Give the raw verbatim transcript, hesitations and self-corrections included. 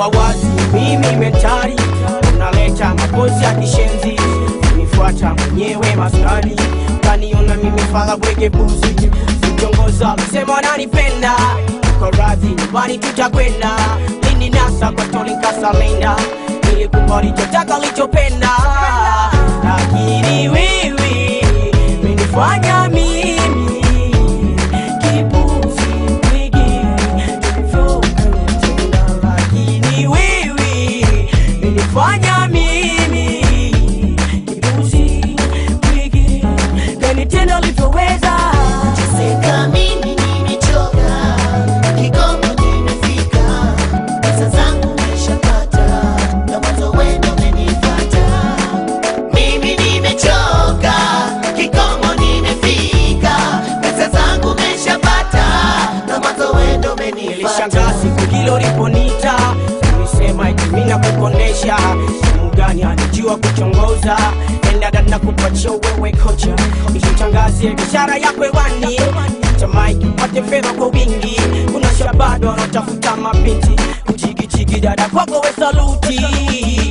Najua wazi mimi mentari, unaleta mapozi ya kishenzi, unifuata mwenyewe maskani, kaniona mimi fala bwege buzi, sitongoza sema wananipenda, kwa radhi nyumbani tutakwenda, nini nasa kwa toli kasalenda, nilikupa ulichotaka ulichopenda, lakini wewe umenifanya mimi fanya mimi kibuzi wiki kani tena ulivyoweza. Sika mimi nimechoka, kikomo nimefika, pesa zangu nimeshapata, na mwanzo wewe umenifuata. Mimi nimechoka, kikomo nimefika, pesa zangu nimeshapata, na mwanzo wewe umenifuata. Nilishangaa siku kilo liponita, sema eti mimi nakukondesha, mgani anijua kuchongoza, enda dada kupatia wewe kocha, nishangazie biashara yako hewani, tamai upate fedha kwa wingi, kuna shabado wanatafuta mabinti, kuchiki chiki dada kwako we saluti.